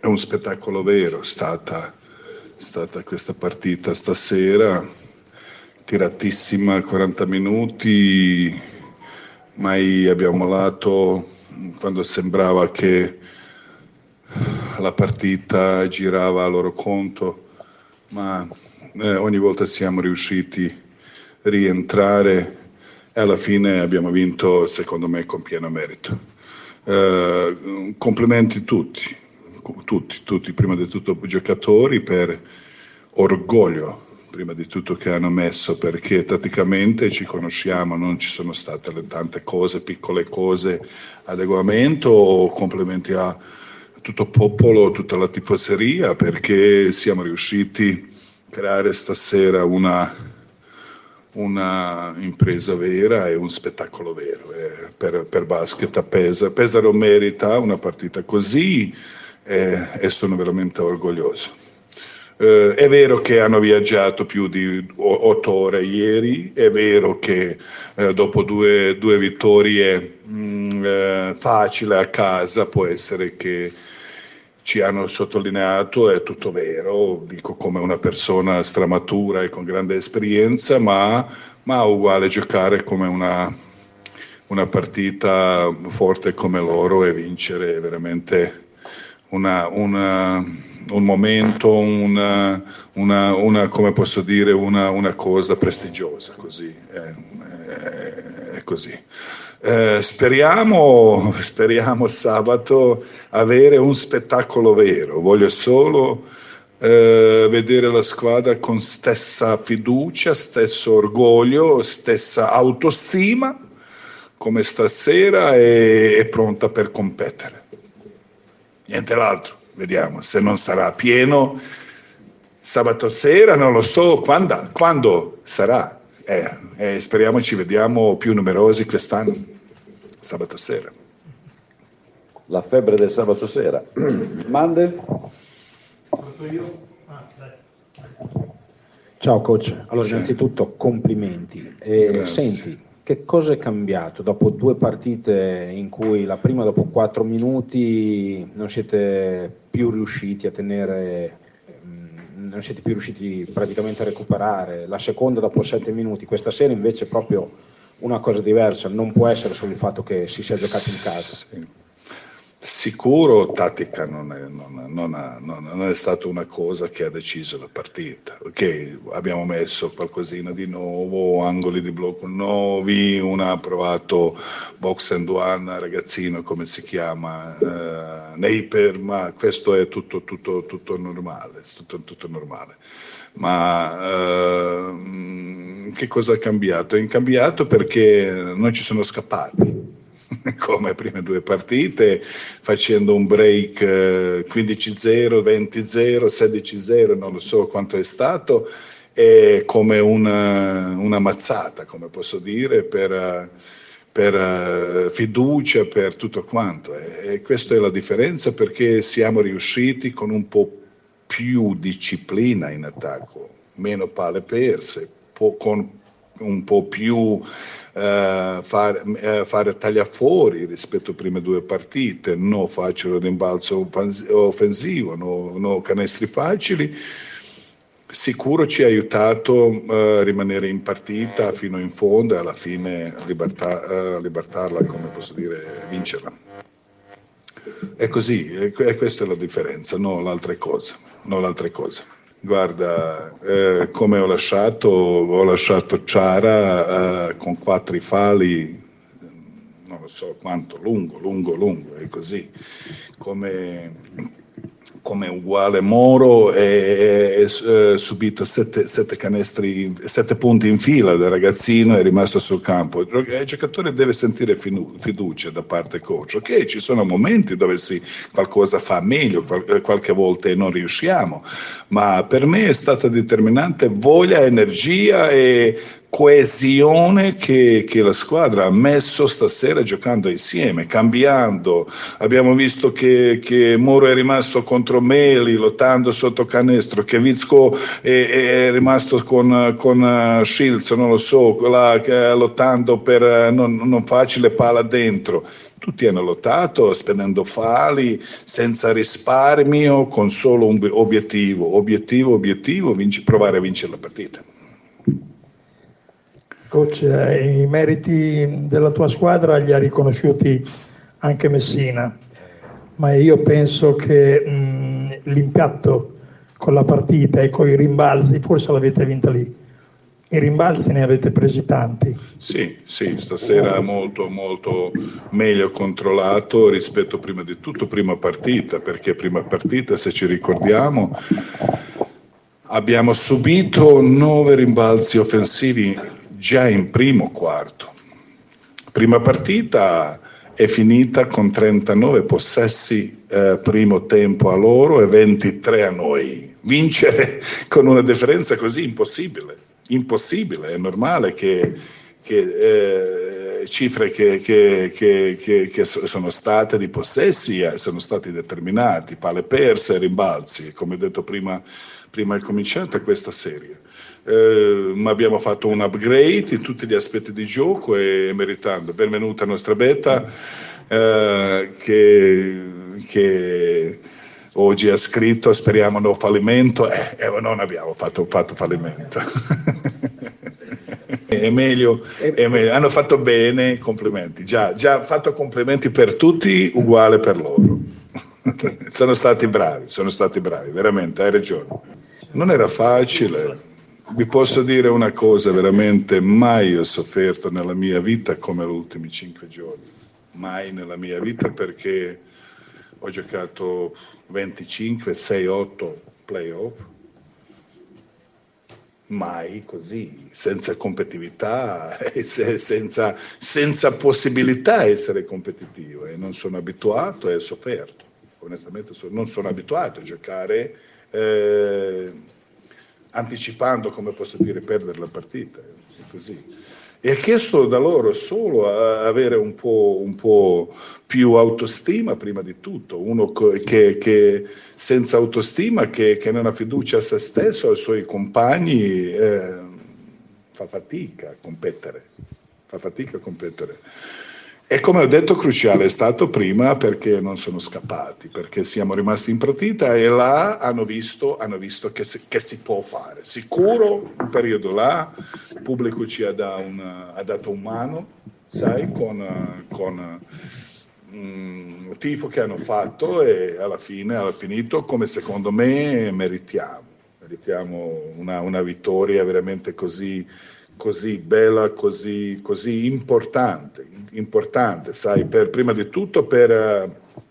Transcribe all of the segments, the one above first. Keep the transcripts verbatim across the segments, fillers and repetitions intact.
è un spettacolo vero, è stata, stata questa partita stasera, tiratissima, quaranta minuti, mai abbiamo mollato quando sembrava che la partita girava a loro conto, ma eh, ogni volta siamo riusciti a rientrare e alla fine abbiamo vinto, secondo me, con pieno merito. Eh, complimenti tutti, tutti, tutti, prima di tutto giocatori per orgoglio, prima di tutto che hanno messo, perché tatticamente ci conosciamo, non ci sono state le tante cose, piccole cose, adeguamento, complimenti a tutto il popolo, tutta la tifoseria, perché siamo riusciti a creare stasera una, una impresa vera e un spettacolo vero. Eh, per, per basket a Pesaro. Pesaro merita una partita così eh, e sono veramente orgoglioso. Eh, è vero che hanno viaggiato più di otto ore ieri, è vero che eh, dopo due, due vittorie mh, eh, facili a casa può essere che ci hanno sottolineato, è tutto vero, dico come una persona stramatura e con grande esperienza, ma, ma uguale giocare come una, una partita forte come loro e vincere veramente una, una, un momento, una, una, una, come posso dire, una, una cosa prestigiosa, così, è, è, è così. Eh, speriamo, speriamo sabato avere un spettacolo vero. Voglio solo eh, vedere la squadra con stessa fiducia, stesso orgoglio, stessa autostima come stasera e, e pronta per competere. Niente l'altro, vediamo se non sarà pieno sabato sera, non lo so quando, quando sarà. Eh, eh, speriamo ci vediamo più numerosi quest'anno, sabato sera. La febbre del sabato sera. Mande? Ciao coach, allora sì. Innanzitutto complimenti. E senti, che cosa è cambiato dopo due partite in cui la prima dopo quattro minuti non siete più riusciti a tenere... non siete più riusciti praticamente a recuperare, la seconda dopo sette minuti, questa sera invece proprio una cosa diversa, non può essere solo il fatto che si sia giocato in casa. Sì. Sicuro tattica non è, non, non, ha, non, non è stata una cosa che ha deciso la partita, ok, abbiamo messo qualcosina di nuovo, angoli di blocco nuovi, una ha provato box and one, ragazzino come si chiama, eh, Naper, ma questo è tutto, tutto, tutto normale, tutto, tutto normale. Ma eh, che cosa è cambiato? È cambiato perché non ci sono scappati come prime due partite, facendo un break eh, quindici zero, venti zero, sedici zero, non lo so quanto è stato, e come una, una mazzata, come posso dire, per, per uh, fiducia, per tutto quanto. E, e questa è la differenza, perché siamo riusciti con un po' più disciplina in attacco, meno palle perse, po- con un po' più Uh, fare, uh, fare tagliafuori rispetto alle prime due partite, non facile rimbalzo offensivo, no, no canestri facili. Sicuro ci ha aiutato a uh, rimanere in partita fino in fondo e alla fine libertà, uh, libertarla, come posso dire, vincerla. È così, e questa è la differenza, non l'altra cosa, non l'altra cosa. Guarda, eh, come ho lasciato, ho lasciato Ciara eh, con quattro fali, non lo so quanto, lungo, lungo, lungo, è così, come, come uguale Moro, e ha subito sette, sette canestri, sette punti in fila del ragazzino, è rimasto sul campo. Il giocatore deve sentire fiducia da parte coach. Ok, ci sono momenti dove si, qualcosa fa meglio, qual, qualche volta non riusciamo, ma per me è stata determinante voglia, energia e coesione che, che la squadra ha messo stasera giocando insieme, cambiando. Abbiamo visto che, che Moro è rimasto contro Meli lottando sotto canestro, che Vizco è, è rimasto con, con Shields, non lo so, là, lottando per non, non facile palla dentro. tutti hanno lottato spendendo falli, senza risparmio, con solo un obiettivo, obiettivo, obiettivo, vinci, provare a vincere la partita. Coach, i meriti della tua squadra li ha riconosciuti anche Messina, ma io penso che mh, l'impatto con la partita e con i rimbalzi, forse l'avete vinta lì. I rimbalzi ne avete presi tanti. Sì, sì, stasera molto molto meglio controllato rispetto prima di tutto prima partita, perché prima partita, se ci ricordiamo, abbiamo subito nove rimbalzi offensivi già in primo quarto. Prima partita è finita con trentanove possessi eh, primo tempo a loro e ventitré a noi. Vincere con una differenza così impossibile. Impossibile, è normale che, che eh, cifre che, che, che, che, che sono state di possessi eh, sono stati determinati, palle perse e rimbalzi, come ho detto prima, prima è cominciata questa serie. Eh, ma abbiamo fatto un upgrade in tutti gli aspetti di gioco e meritando. Benvenuta a nostra beta eh, che, che oggi ha scritto speriamo no fallimento, eh, eh, non abbiamo fatto, fatto fallimento. È meglio, è meglio, hanno fatto bene, complimenti, già, già fatto complimenti per tutti, uguale per loro. Sono stati bravi, sono stati bravi, veramente, hai ragione. Non era facile, vi posso dire una cosa, veramente mai ho sofferto nella mia vita come gli ultimi cinque giorni, mai nella mia vita, perché ho giocato venticinque, sei, otto playoff, mai così, senza competitività, senza, senza possibilità di essere competitivo, e non sono abituato e ho sofferto, onestamente non sono abituato a giocare eh, anticipando, come posso dire, perdere la partita, così. E ha chiesto da loro solo a avere un po', un po' più autostima prima di tutto, uno che, che senza autostima, che, che non ha fiducia a se stesso, ai suoi compagni, eh, fa fatica a competere, fa fatica a competere. E come ho detto, cruciale è stato prima perché non sono scappati, perché siamo rimasti in partita e là hanno visto, hanno visto che, si, che si può fare. Sicuro, un periodo là, il pubblico ci ha, da una, ha dato un mano, sai, con, con um, il tifo che hanno fatto, e alla fine, alla finito, come secondo me meritiamo, meritiamo una, una vittoria veramente così, così bella, così, così importante, importante, sai, per, prima di tutto per,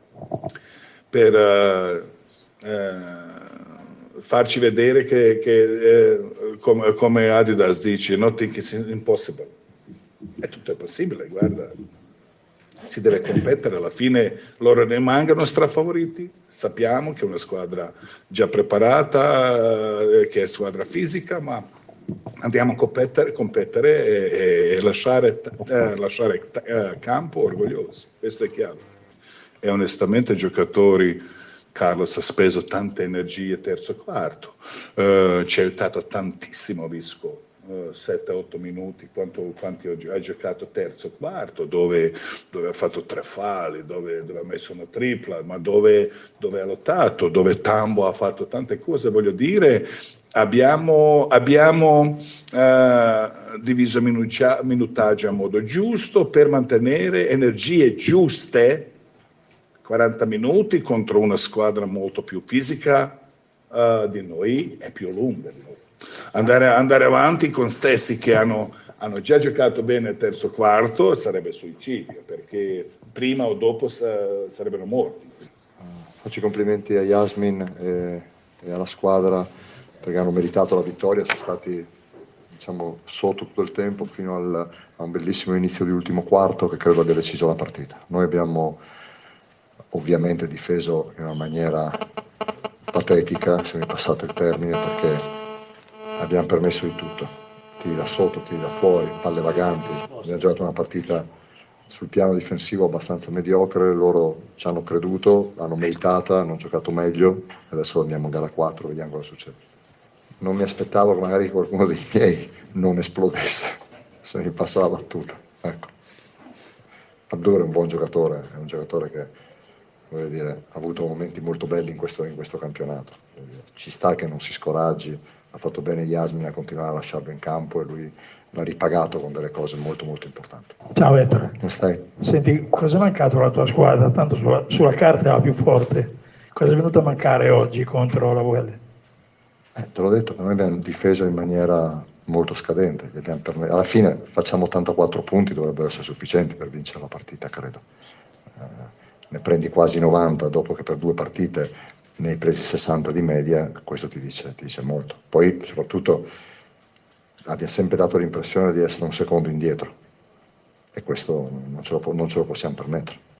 per uh, uh, farci vedere che, che uh, come, come Adidas dice, nothing is impossible, e tutto è possibile, guarda, si deve competere, alla fine loro rimangono strafavoriti, sappiamo che è una squadra già preparata, uh, che è squadra fisica, ma andiamo a competere, competere e, e lasciare, eh, lasciare eh, campo orgogliosi, questo è chiaro. E onestamente i giocatori, Carlos ha speso tante energie terzo e quarto, eh, ci ha aiutato tantissimo Visco, eh, sette otto minuti, quanto, quanti ha giocato terzo e quarto, dove, dove ha fatto tre falli, dove, dove ha messo una tripla, ma dove, dove ha lottato, dove Tambo ha fatto tante cose, voglio dire. Abbiamo, abbiamo eh, diviso minutia, minutaggio a modo giusto per mantenere energie giuste, quaranta minuti contro una squadra molto più fisica uh, di noi e più lunga di noi. Andare, andare avanti con stessi che hanno, hanno già giocato bene il terzo quarto sarebbe suicidio, perché prima o dopo sa, sarebbero morti. Faccio i complimenti a Yasmin e, e alla squadra, perché hanno meritato la vittoria, sono stati, diciamo, sotto tutto il tempo fino al, a un bellissimo inizio di ultimo quarto che credo abbia deciso la partita. Noi abbiamo ovviamente difeso in una maniera patetica, se mi passate il termine, perché abbiamo permesso di tutto, tiri da sotto, tiri da fuori, palle vaganti, abbiamo giocato una partita sul piano difensivo abbastanza mediocre, loro ci hanno creduto, l'hanno meritata, hanno giocato meglio, adesso andiamo a gara quattro, vediamo cosa succede. Non mi aspettavo che magari qualcuno dei miei non esplodesse, se mi passa la battuta, ecco. Abdur è un buon giocatore, è un giocatore che, voglio dire, ha avuto momenti molto belli in questo, in questo campionato. Ci sta che non si scoraggi, ha fatto bene Yasmin a continuare a lasciarlo in campo e lui l'ha ripagato con delle cose molto molto importanti. Ciao Ettore. Come stai? Senti, cosa è mancato alla tua squadra? Tanto sulla, sulla carta è la più forte. Cosa è venuto a mancare oggi contro la Vuelle? Eh, te l'ho detto, noi abbiamo difeso in maniera molto scadente. Gli abbiamo perme- Alla fine facciamo ottantaquattro punti, dovrebbero essere sufficienti per vincere la partita, credo. Eh, ne prendi quasi novanta dopo che per due partite ne hai presi sessanta di media, questo ti dice, ti dice molto. Poi soprattutto abbiamo sempre dato l'impressione di essere un secondo indietro e questo non ce lo, non ce lo possiamo permettere.